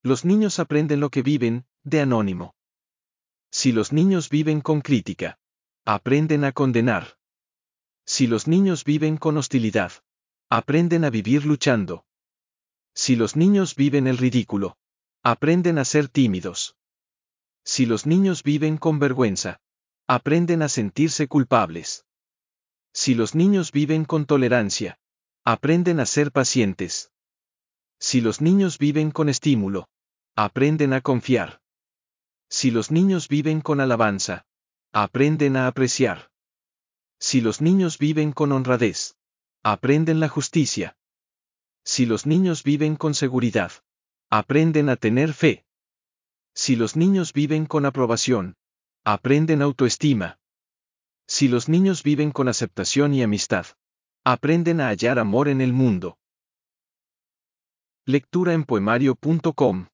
Los niños aprenden lo que viven, de Anónimo. Si los niños viven con crítica, aprenden a condenar. Si los niños viven con hostilidad, aprenden a vivir luchando. Si los niños viven el ridículo, aprenden a ser tímidos. Si los niños viven con vergüenza, aprenden a sentirse culpables. Si los niños viven con tolerancia, aprenden a ser pacientes. Si los niños viven con estímulo, aprenden a confiar. Si los niños viven con alabanza, aprenden a apreciar. Si los niños viven con honradez, aprenden la justicia. Si los niños viven con seguridad, aprenden a tener fe. Si los niños viven con aprobación, aprenden autoestima. Si los niños viven con aceptación y amistad, aprenden a hallar amor en el mundo. Lectura en poemario.com